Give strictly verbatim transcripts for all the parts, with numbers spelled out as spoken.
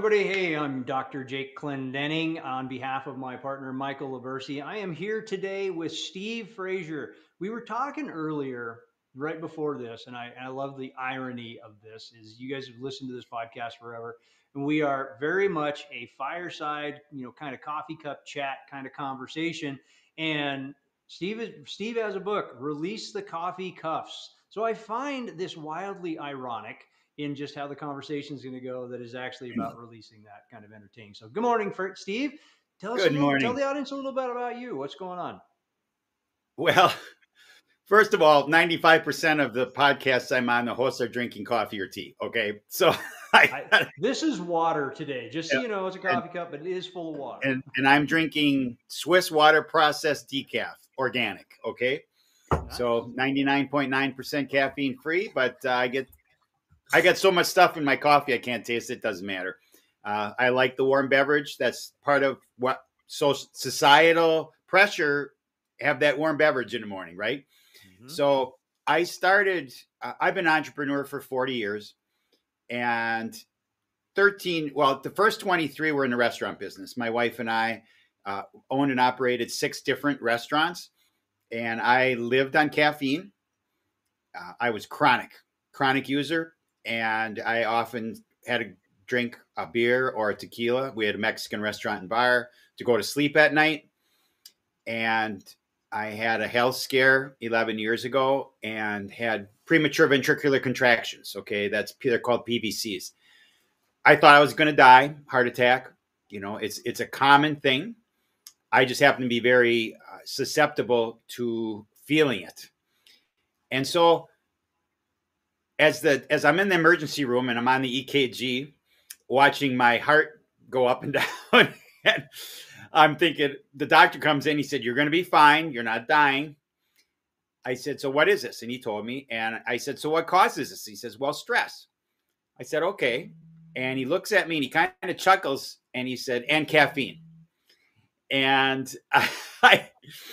everybody. Hey, I'm Doctor Jake Clendenning on behalf of my partner, Michael Laversi. I am here today with Steve Frazier. We were talking earlier, right before this, and I, I love the irony of this, is you guys have listened to this podcast forever, and we are very much a fireside, you know, kind of coffee cup chat kind of conversation. And Steve, is, Steve has a book, Release the Coffee Cuffs. So I find this wildly ironic in just how the conversation is going to go that is actually about releasing that kind of entertaining. So good morning, Steve. Tell us Good a little, morning. Tell the audience a little bit about you. What's going on? Well, first of all, ninety-five percent of the podcasts I'm on, the hosts are drinking coffee or tea. Okay. So I, I, this is water today. Just so yeah, you know, it's a coffee and, cup, but it is full of water. And, and I'm drinking Swiss water processed decaf, organic. Okay. Nice. So ninety-nine point nine percent caffeine free, but uh, I get I got so much stuff in my coffee I can't taste it. Doesn't matter. Uh, I like the warm beverage. That's part of what so societal pressure have that warm beverage in the morning, right? Mm-hmm. So I started. Uh, I've been an entrepreneur for forty years, and thirteen. Well, the first twenty-three were in the restaurant business. My wife and I uh, owned and operated six different restaurants, and I lived on caffeine. Uh, I was chronic, chronic user. And I often had to drink a beer or a tequila. We had a Mexican restaurant and bar to go to sleep at night. And I had a health scare eleven years ago and had premature ventricular contractions. Okay, that's they're called P V Cs. I thought I was going to die, heart attack. You know, it's it's a common thing. I just happen to be very uh, susceptible to feeling it. And so As the as I'm in the emergency room and I'm on the E K G, watching my heart go up and down, and I'm thinking, the doctor comes in. He said, "You're going to be fine. You're not dying." I said, "So what is this?" And he told me. And I said, "So what causes this?" He says, "Well, stress." I said, "Okay." And he looks at me and he kind of chuckles and he said, "And caffeine." And I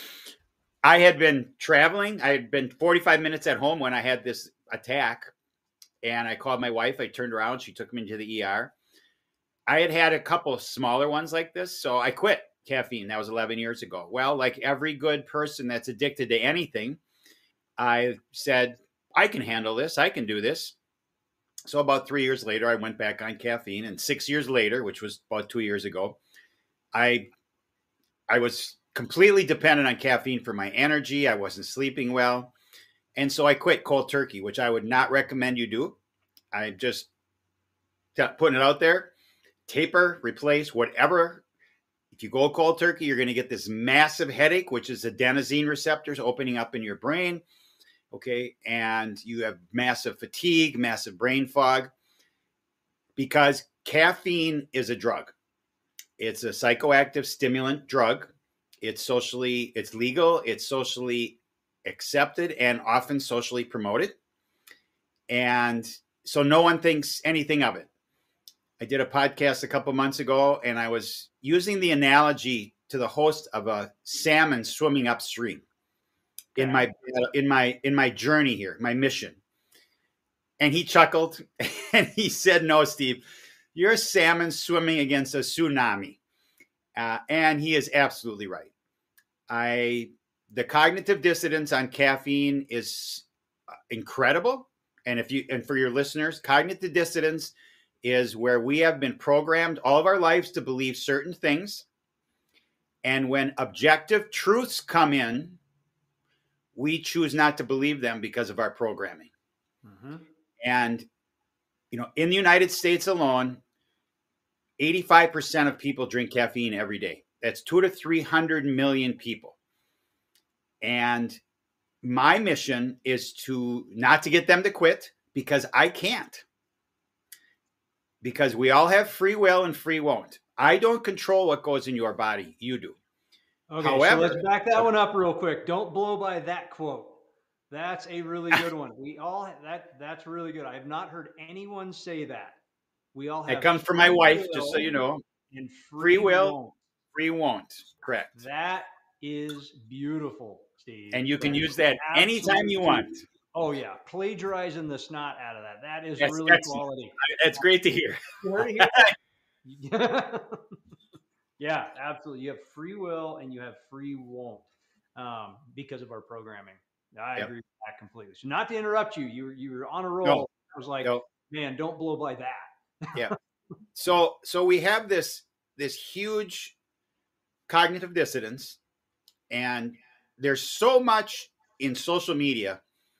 I had been traveling. I had been forty-five minutes at home when I had this attack. And I called my wife. I turned around. She took me into the E R. I had had a couple of smaller ones like this. So I quit caffeine. That was eleven years ago. Well, like every good person that's addicted to anything, I said, I can handle this. I can do this. So about three years later, I went back on caffeine. And six years later, which was about two years ago, I, I was completely dependent on caffeine for my energy. I wasn't sleeping well. And so I quit cold turkey, which I would not recommend you do. I just putting it out there, taper, replace, whatever. If you go cold turkey, you're going to get this massive headache, which is adenosine receptors opening up in your brain. Okay. And you have massive fatigue, massive brain fog, because caffeine is a drug. It's a psychoactive stimulant drug. It's socially, it's legal. It's socially accepted and often socially promoted. And so no one thinks anything of it. I did a podcast a couple months ago and I was using the analogy to the host of a salmon swimming upstream in my, in my, in my journey here, my mission. And he chuckled and he said, "No, Steve, you're a salmon swimming against a tsunami." Uh, and he is absolutely right. I, The cognitive dissonance on caffeine is incredible. And if you, and for your listeners, cognitive dissonance is where we have been programmed all of our lives to believe certain things. And when objective truths come in, we choose not to believe them because of our programming. Mm-hmm. And, you know, in the United States alone, eighty-five percent of people drink caffeine every day. That's two to three hundred million people. And my mission is to not to get them to quit, because I can't. Because we all have free will and free won't. I don't control what goes in your body. You do. Okay, However, so let's back that one up real quick. Don't blow by that quote. That's a really good one. We all that that's really good. I have not heard anyone say that. We all have. It comes from my wife, just so you know. And free, free will, won't. free won't. Correct. That is beautiful, Steve. And you can that use that anytime you want. Oh yeah, plagiarizing the snot out of that. That is that's, really that's, quality. That's great to hear. Yeah, absolutely. You have free will and you have free won't, um, because of our programming. I Yep. agree with that completely. So, not to interrupt you, you were you were on a No, roll. I was like, no. man, don't blow by that. Yeah. So so we have this this huge cognitive dissonance, and there's so much in social media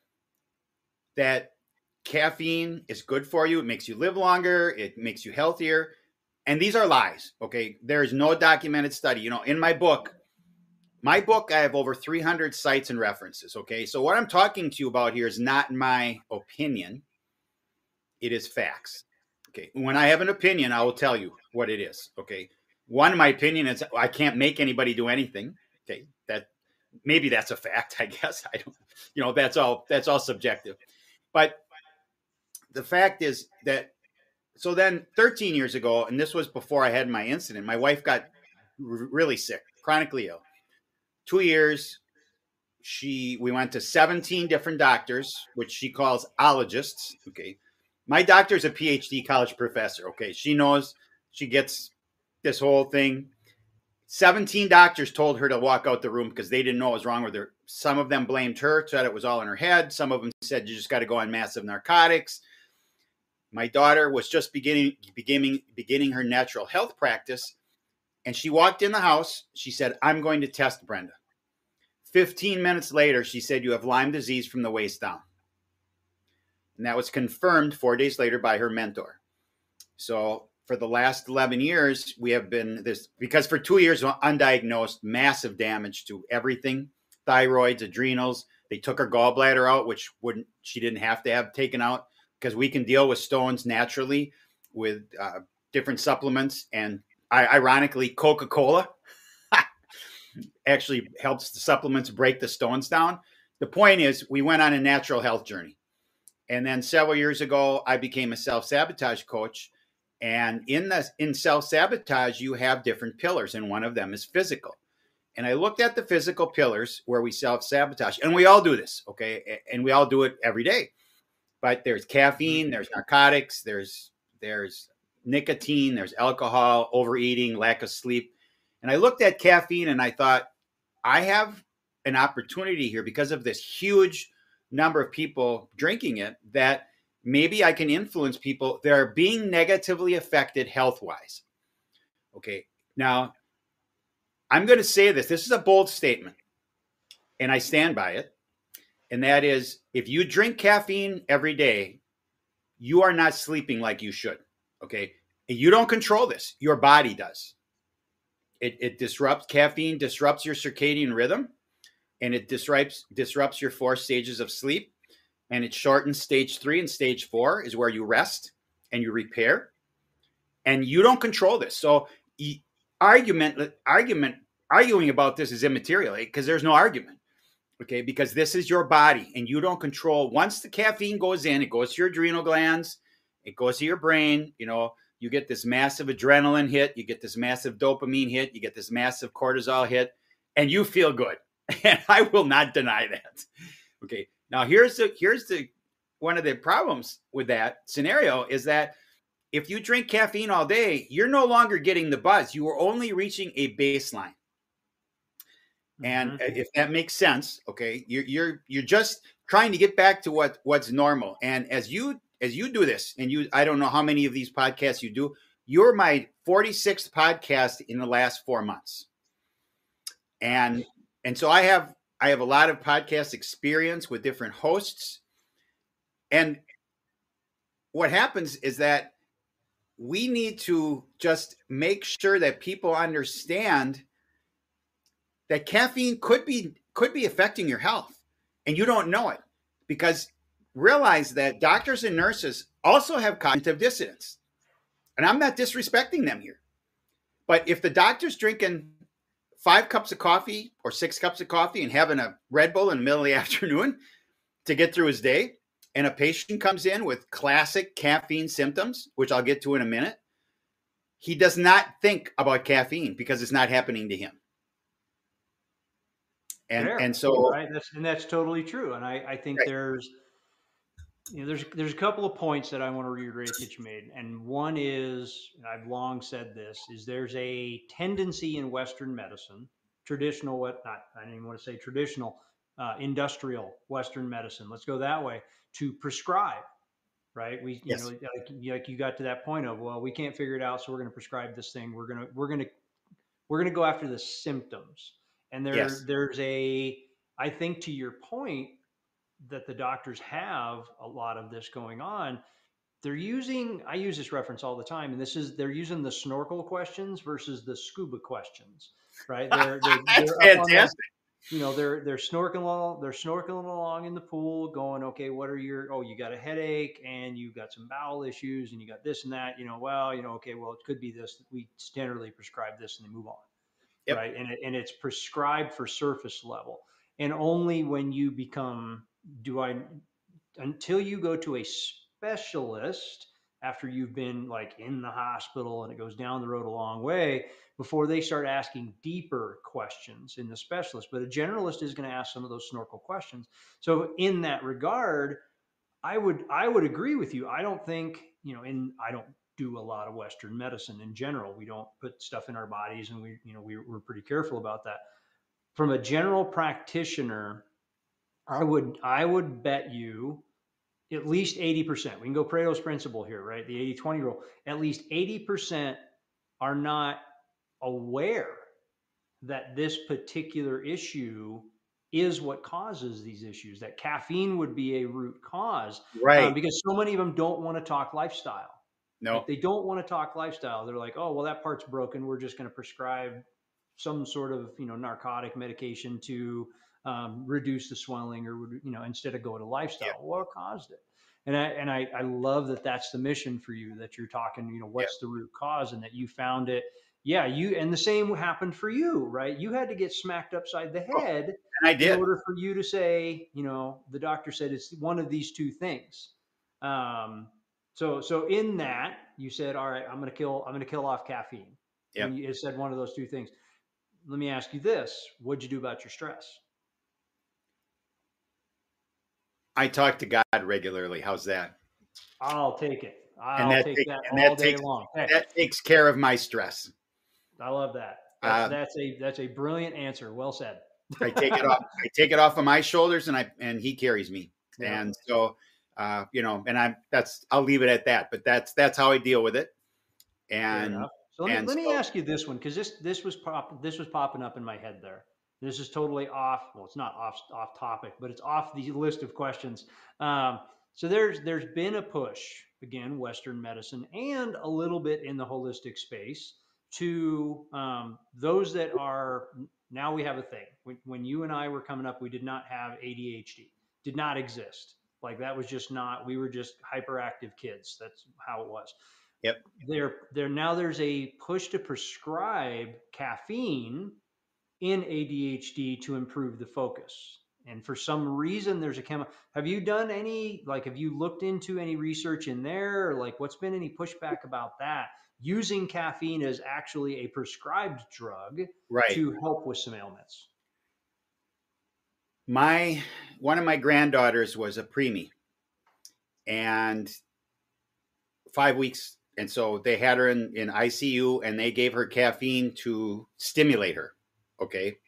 that caffeine is good for you. It makes you live longer. It makes you healthier. And these are lies. Okay. There is no documented study. You know, in my book, my book, I have over three hundred sites and references. Okay. So what I'm talking to you about here is not my opinion. It is facts. Okay. When I have an opinion, I will tell you what it is. Okay. One of my opinion is I can't make anybody do anything. Okay. That maybe that's a fact, I guess. I don't, you know, that's all that's all subjective. But the fact is that so then thirteen years ago, and this was before I had my incident, my wife got r- really sick, chronically ill. Two years, she we went to seventeen different doctors, which she calls ologists. Okay. My doctor's a PhD college professor. Okay. She knows, she gets this whole thing. seventeen doctors told her to walk out the room because they didn't know what was wrong with her. Some of them blamed her, said it was all in her head. Some of them said you just got to go on massive narcotics. My daughter was just beginning beginning beginning her natural health practice, and she walked in the house. She said, "I'm going to test Brenda." fifteen minutes later, she said, "You have Lyme disease from the waist down." And that was confirmed four days later by her mentor. So for the last eleven years, we have been this, because for two years, undiagnosed, massive damage to everything, thyroids, adrenals. They took her gallbladder out, which wouldn't, she didn't have to have taken out, because we can deal with stones naturally with uh, different supplements. And I, ironically, Coca-Cola actually helps the supplements break the stones down. The point is, we went on a natural health journey. And then several years ago, I became a self-sabotage coach. And in the in self-sabotage, you have different pillars, and one of them is physical. And I looked at the physical pillars where we self-sabotage, and we all do this, okay? And we all do it every day. But there's caffeine, there's narcotics, there's there's nicotine, there's alcohol, overeating, lack of sleep. And I looked at caffeine and I thought, I have an opportunity here because of this huge number of people drinking it, that maybe I can influence people that are being negatively affected health-wise. Okay, now I'm going to say this. This is a bold statement, and I stand by it. And that is, if you drink caffeine every day, you are not sleeping like you should. Okay, and you don't control this. Your body does. It, it disrupts, caffeine disrupts your circadian rhythm, and it disrupts disrupts your four stages of sleep, and it shortens stage three, and stage four is where you rest and you repair, and you don't control this. So argument argument arguing about this is immaterial, because there's no argument. Okay, because this is your body, and you don't control. Once the caffeine goes in, it goes to your adrenal glands, it goes to your brain. You know, you get this massive adrenaline hit, you get this massive dopamine hit, you get this massive cortisol hit, and you feel good. And I will not deny that. Okay, now here's the here's the one of the problems with that scenario is that if you drink caffeine all day, you're no longer getting the buzz. You are only reaching a baseline. And mm-hmm. if that makes sense, okay, you're you're you're just trying to get back to what what's normal. And as you as you do this, and you, I don't know how many of these podcasts you do. You're my forty-sixth podcast in the last four months, and and so I have I have a lot of podcast experience with different hosts. And what happens is that we need to just make sure that people understand that caffeine could be could be affecting your health, and you don't know it, because realize that doctors and nurses also have cognitive dissonance. And I'm not disrespecting them here. But if the doctor's drinking five cups of coffee or six cups of coffee and having a Red Bull in the middle of the afternoon to get through his day, and a patient comes in with classic caffeine symptoms, which I'll get to in a minute, he does not think about caffeine because it's not happening to him. And Fair. and so right, that's, and that's totally true. And I, I think right. there's you know, there's there's a couple of points that I want to reiterate that you made, and one is, and I've long said this, is there's a tendency in Western medicine, traditional, what not, I don't even want to say traditional, uh, industrial Western medicine. Let's go that way, to prescribe. Right? We, you know, Yes. like, like you got to that point of, well, we can't figure it out, so we're going to prescribe this thing. We're gonna we're gonna we're gonna go after the symptoms. And there Yes. there's a, I think to your point, that the doctors have a lot of this going on. They're using, I use this reference all the time, and this is, they're using the snorkel questions versus the scuba questions, right? They're they're That's they're up on the, fantastic. you know, they're they're snorkeling along, they're snorkeling along in the pool, going, okay, what are your, oh, you got a headache and you got some bowel issues and you got this and that, you know, well, you know, okay, well, it could be this. We generally prescribe this and they move on, Yep. right? And it, and it's prescribed for surface level, and only when you become, do I, until you go to a specialist after you've been like in the hospital and it goes down the road a long way before they start asking deeper questions in the specialist. But a generalist is going to ask some of those snorkel questions. So in that regard, I would I would agree with you. I don't think, you know, and I don't do a lot of Western medicine in general. We don't put stuff in our bodies, and we, you know, we, we're pretty careful about that. From a general practitioner, I would I would bet you at least eighty percent. We can go Pareto's principle here, right? The eighty twenty rule. At least eighty percent are not aware that this particular issue is what causes these issues, that caffeine would be a root cause, um, Right. because so many of them don't want to talk lifestyle. Like No. they don't want to talk lifestyle. They're like, oh, well, that part's broken. We're just going to prescribe some sort of, you know, narcotic medication to um, reduce the swelling, or, you know, instead of going to Yeah. lifestyle. What caused it? And I and I, I love that that's the mission for you, that you're talking, you know, Yeah. what's the root cause, and that you found it. Yeah, you, and the same happened for you, right? You had to get smacked upside the Oh, head and I in did. order for you to say, you know, the doctor said it's one of these two things. Um, so so in that you said, all right, I'm gonna kill I'm gonna kill off caffeine. Yep. When you said one of those two things. Let me ask you this: what'd you do about your stress? I talk to God regularly. How's that? I'll take it. And I'll that take takes that and all that day takes long. Hey, that takes care of my stress. I love that. That's Uh, that's a that's a brilliant answer. Well said. I take it off. I take it off of my shoulders, and I and He carries me. Yeah. And so, uh, you know, and I'm that's I'll leave it at that. But that's that's how I deal with it. Fair And enough. So let me and let me so ask you this one, because this this was pop this was popping up in my head there. This is totally off. Well, it's not off off topic, but it's off the list of questions. Um, so there's there's been a push, again, Western medicine and a little bit in the holistic space, to um, those that are, now we have a thing. When, when you and I were coming up, we did not have A D H D. Did not exist. Like that was just not. We were just hyperactive kids. That's how it was. yep. There there now there's a push to prescribe caffeine in A D H D to improve the focus. And for some reason, there's a chemical. Have you done any, like, have you looked into any research in there? Or like, what's been any pushback about that? Using caffeine as actually a prescribed drug Right. to help with some ailments. My one of my granddaughters was a preemie, and five weeks, and so they had her in in I C U, and they gave her caffeine to stimulate her. Okay.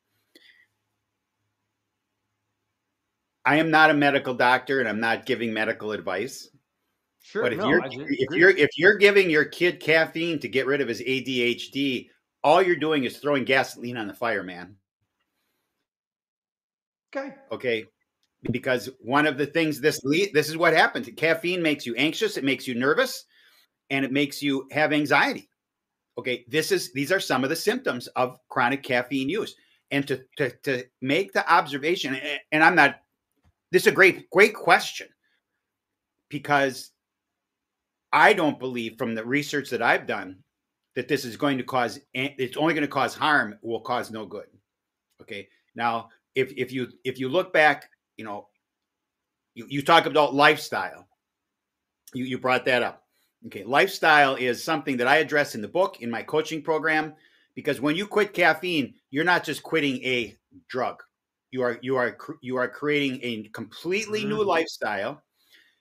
I am not a medical doctor, and I'm not giving medical advice. Sure, But if no, you're I if agree. you're if you're giving your kid caffeine to get rid of his A D H D, all you're doing is throwing gasoline on the fire, man. Okay. Okay, because one of the things this this is what happens. Caffeine makes you anxious, it makes you nervous, and it makes you have anxiety. Okay, this is these are some of the symptoms of chronic caffeine use. And to to to make the observation, and I'm not. This is a great great question, because I don't believe, from the research that I've done, that this is going to cause, it's only going to cause harm, it will cause no good. Okay. Now, if, if you, if you look back, you know, you, you talk about lifestyle, you, you brought that up. Okay. Lifestyle is something that I address in the book, in my coaching program, because when you quit caffeine, you're not just quitting a drug. You are, you are, you are creating a completely new lifestyle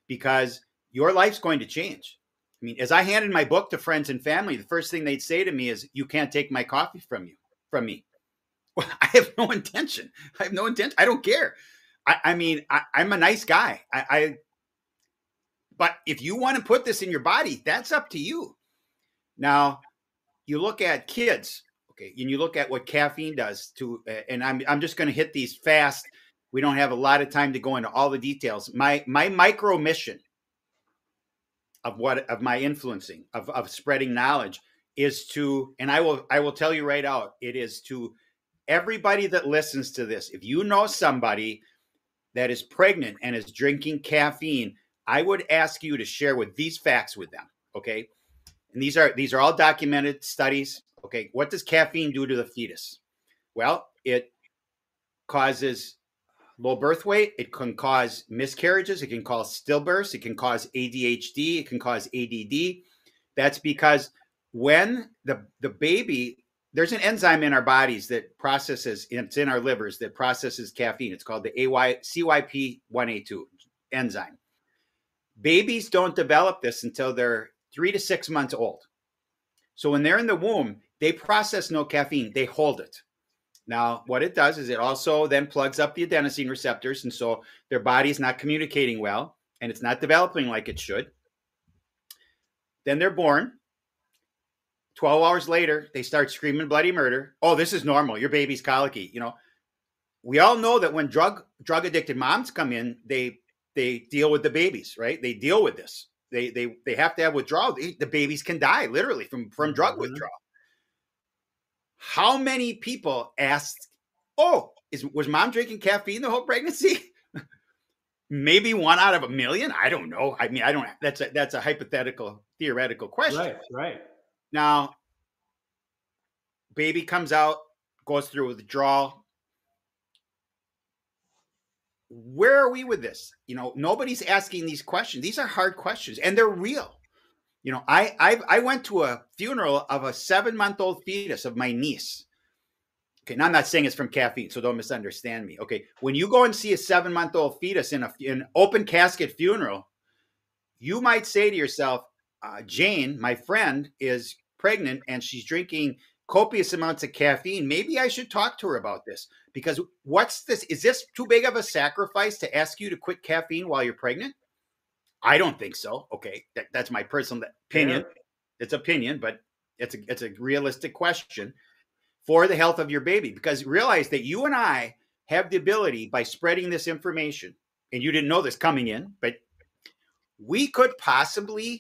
because your life's going to change. I mean, as I handed my book to friends and family, the first thing they'd say to me is, "You can't take my coffee from you, from me." Well, I have no intention. I have no intention. I don't care. I, I mean, I, I'm a nice guy. I, I, but if you want to put this in your body, that's up to you. Now, you look at kids, okay, and you look at what caffeine does to, and I'm I'm just going to hit these fast. We don't have a lot of time to go into all the details. My my micro mission of what of my influencing of of spreading knowledge is to, and I will I will tell you right out, it is to everybody that listens to this. If you know somebody that is pregnant and is drinking caffeine, I would ask you to share with these facts with them. Okay. And these are, these are all documented studies. Okay. What does caffeine do to the fetus? Well, it causes low birth weight. It can cause miscarriages. It can cause stillbirths. It can cause A D H D. It can cause A D D. That's because when the, the baby, there's an enzyme in our bodies that processes, it's in our livers that processes caffeine. It's called the A Y C Y P one A two enzyme. Babies don't develop this until they're three to six months old. So when they're in the womb, they process no caffeine. They hold it. Now, what it does is it also then plugs up the adenosine receptors. And so their body is not communicating well, and it's not developing like it should. Then they're born. twelve hours later, they start screaming bloody murder. Oh, this is normal. Your baby's colicky. You know, we all know that when drug drug addicted moms come in, they they deal with the babies, right? They deal with this. They they they have to have withdrawal. They, the babies can die literally from from drug mm-hmm. withdrawal. How many people asked, "Oh, is was mom drinking caffeine the whole pregnancy?" Maybe one out of a million. I don't know. I mean, I don't. That's a that's a hypothetical, theoretical question. Right. Right. Now, baby comes out, goes through withdrawal. Where are we with this? You know, nobody's asking these questions. These are hard questions, and they're real. You know, I I, I went to a funeral of a seven-month-old fetus of my niece. Okay, now I'm not saying it's from caffeine, so don't misunderstand me. Okay, when you go and see a seven-month-old fetus in a in an open casket funeral, you might say to yourself, Uh, Jane, my friend, is pregnant and she's drinking copious amounts of caffeine. Maybe I should talk to her about this, because what's this? Is this too big of a sacrifice to ask you to quit caffeine while you're pregnant? I don't think so. Okay. That, that's my personal opinion. Yeah. It's opinion, but it's a, it's a realistic question for the health of your baby, because realize that you and I have the ability, by spreading this information, and you didn't know this coming in, but we could possibly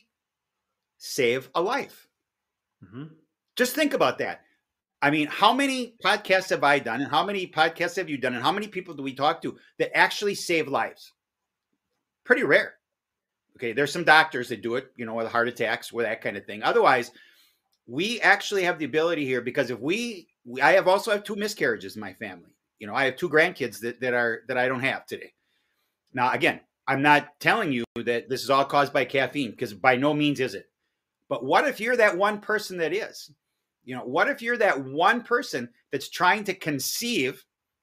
save a life. Mm-hmm. Just think about that. I mean, how many podcasts have I done, and how many podcasts have you done, and how many people do we talk to that actually save lives? Pretty rare. Okay, there's some doctors that do it, you know, with heart attacks, with that kind of thing. Otherwise, we actually have the ability here, because if we, we I have also have two miscarriages in my family. You know, I have two grandkids that, that are that I don't have today. Now, again, I'm not telling you that this is all caused by caffeine, because by no means is it. But what if you're that one person that is? You know, what if you're that one person that's trying to conceive,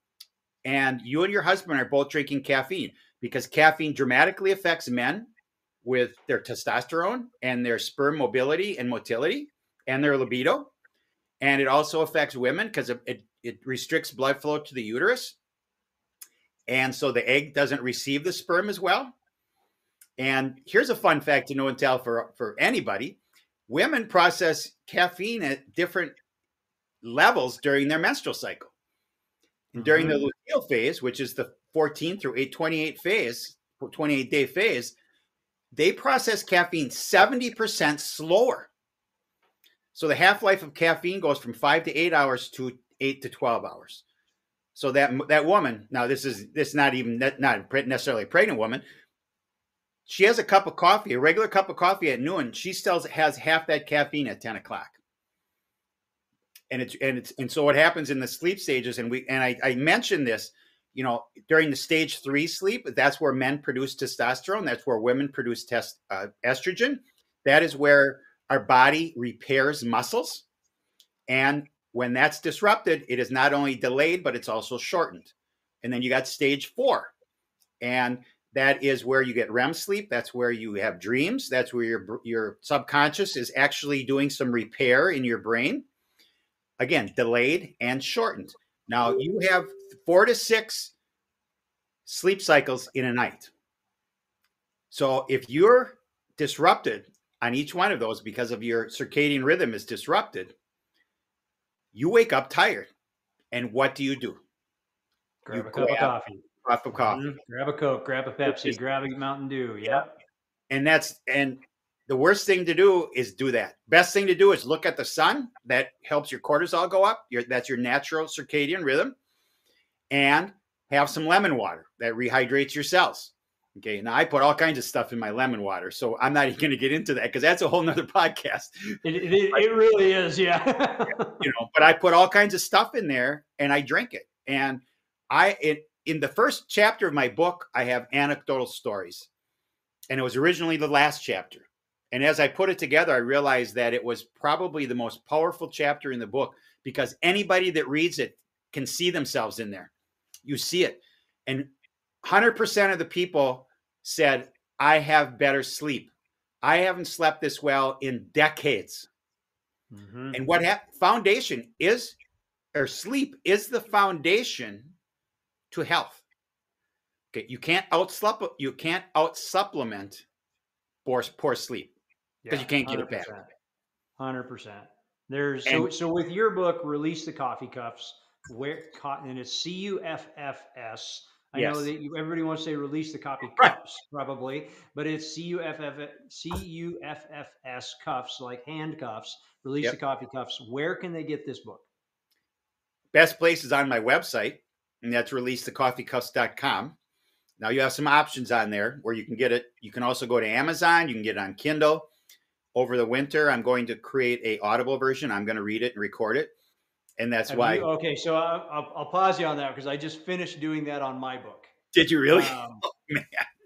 and you and your husband are both drinking caffeine? Because caffeine dramatically affects men with their testosterone and their sperm mobility and motility and their libido. And it also affects women because it, it, it restricts blood flow to the uterus. And so the egg doesn't receive the sperm as well. And here's a fun fact to know and tell for, for anybody. Women process caffeine at different levels during their menstrual cycle. And during mm-hmm. the luteal phase, which is the fourteen through eight twenty-eight phase, twenty-eight day phase, they process caffeine seventy percent slower. So the half-life of caffeine goes from five to eight hours to eight to twelve hours. So that that woman, now this is this is not even not necessarily a pregnant woman. She has a cup of coffee, a regular cup of coffee at noon. She still has half that caffeine at ten o'clock. And it's and it's and so what happens in the sleep stages, and we and I, I mentioned this, you know, during the stage three sleep, that's where men produce testosterone. That's where women produce test uh, estrogen. That is where our body repairs muscles. And when that's disrupted, it is not only delayed, but it's also shortened. And then you got stage four. And that is where you get R E M sleep. That's where you have dreams. That's where your your subconscious is actually doing some repair in your brain. Again, delayed and shortened. Now you have four to six sleep cycles in a night. So if you're disrupted on each one of those because of your circadian rhythm is disrupted, you wake up tired. And what do you do? Grab you a cup of coffee. Cup of coffee. Mm-hmm. Grab a Coke, grab a Pepsi, grab a Mountain Dew. Yep. And that's and the worst thing to do is do that. Best thing to do is look at the sun. That helps your cortisol go up. Your, that's your natural circadian rhythm. And have some lemon water that rehydrates your cells. Okay. Now I put all kinds of stuff in my lemon water, so I'm not even going to get into that because that's a whole nother podcast. It, it, it really is. Yeah. You know, but I put all kinds of stuff in there and I drink it. And I, it, in the first chapter of my book, I have anecdotal stories, and it was originally the last chapter. And as I put it together, I realized that it was probably the most powerful chapter in the book because anybody that reads it can see themselves in there. You see it. And one hundred percent of the people said, I have better sleep. I haven't slept this well in decades. Mm-hmm. And what ha- foundation is, or sleep is the foundation to health. Okay, you can't out you can't out supplement poor poor sleep because yeah, you can't get it back. one hundred percent. There's and, so so with your book, Release the Coffee Cuffs, where and it's C U F F S. I yes. know that you, everybody wants to say release the coffee cups, right. probably, but it's C U F F C U F F S cuffs, like handcuffs. Release yep. the Coffee Cuffs. Where can they get this book? Best place is on my website, and that's release the coffee cuffs dot com. Now you have some options on there where you can get it. You can also go to Amazon. You can get it on Kindle. Over the winter, I'm going to create a Audible version. I'm going to read it and record it. And that's have why. You, okay, so I'll, I'll, I'll pause you on that because I just finished doing that on my book. Did you really? Um, oh, man.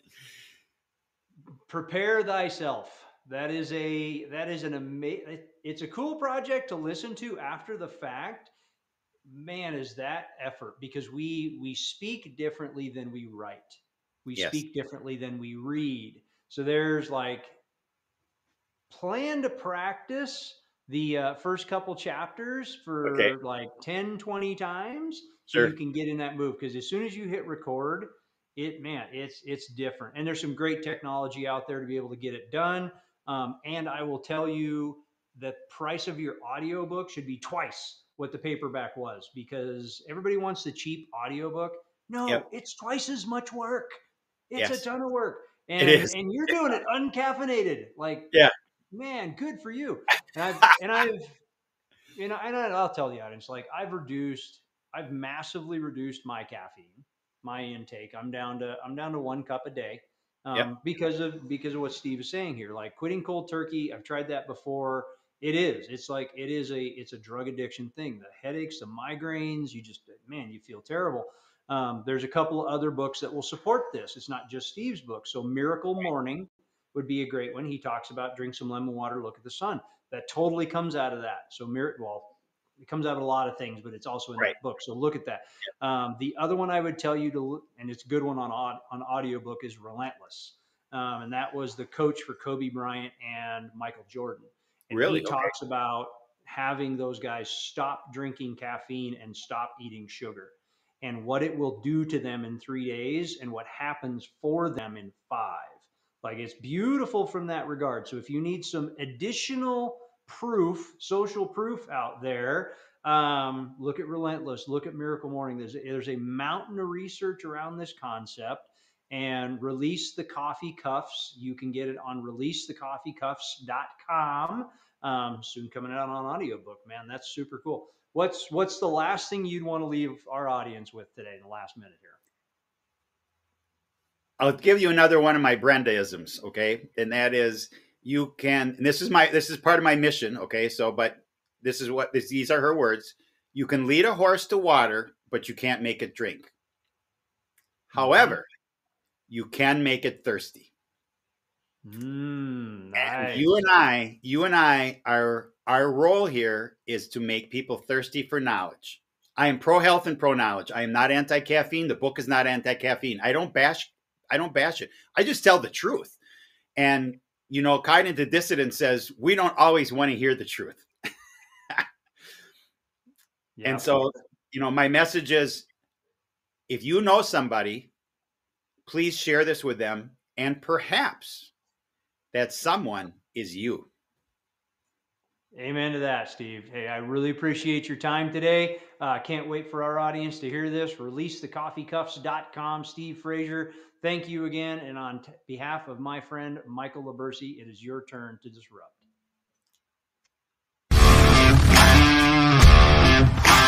Prepare Thyself. That is a that is an amazing. It's a cool project to listen to after the fact. Man, is that effort because we we speak differently than we write. We yes. speak differently than we read. So there's like plan to practice the uh, first couple chapters for okay. like ten, twenty times so sure. you can get in that move. Because as soon as you hit record, it, man, it's, it's different. And there's some great technology out there to be able to get it done. Um, and I will tell you the price of your audiobook should be twice what the paperback was because everybody wants the cheap audiobook. No, yep. it's twice as much work. It's yes. a ton of work. And, it is. and you're doing it uncaffeinated. Like, yeah. man, good for you. And I've, and I've, you know, and I'll tell the audience, like I've reduced, I've massively reduced my caffeine, my intake. I'm down to, I'm down to one cup a day um, yep. because of, because of what Steve is saying here, like quitting cold turkey. I've tried that before. It is, it's like, it is a, it's a drug addiction thing. The headaches, the migraines, you just, man, you feel terrible. Um, there's a couple of other books that will support this. It's not just Steve's book. So Miracle Morning would be a great one. He talks about drink some lemon water, look at the sun. That totally comes out of that. So Miracle, well, it comes out of a lot of things, but it's also in right. that book. So look at that. Um, the other one I would tell you to look, and it's a good one on on audiobook, is Relentless. Um, and that was the coach for Kobe Bryant and Michael Jordan. And really? He okay. talks about having those guys stop drinking caffeine and stop eating sugar and what it will do to them in three days and what happens for them in five. Like it's beautiful from that regard. So if you need some additional proof, social proof out there, um, look at Relentless, look at Miracle Morning. There's, there's a mountain of research around this concept. And Release the Coffee Cuffs, you can get it on release the coffee cuffs dot com. Um, soon coming out on audiobook, man. That's super cool. What's what's the last thing you'd want to leave our audience with today in the last minute here? I'll give you another one of my Brendaisms, okay? And that is you can, and this is my, this is part of my mission, okay? So, but this is what, this, these are her words. You can lead a horse to water, but you can't make it drink. Mm-hmm. However, you can make it thirsty. Mm, nice. And you and I, you and I, are, our role here is to make people thirsty for knowledge. I am pro-health and pro-knowledge. I am not anti-caffeine. The book is not anti-caffeine. I don't bash I don't bash it. I just tell the truth. And, you know, cognitive dissonance says we don't always want to hear the truth. Yeah. And so, you know, my message is, if you know somebody, please share this with them. And perhaps that someone is you. Amen to that, Steve. Hey, I really appreciate your time today. Uh, can't wait for our audience to hear this. release the coffee cuffs dot com. Steve Frazier, thank you again. And on t- behalf of my friend Michael Labercy, it is your turn to disrupt.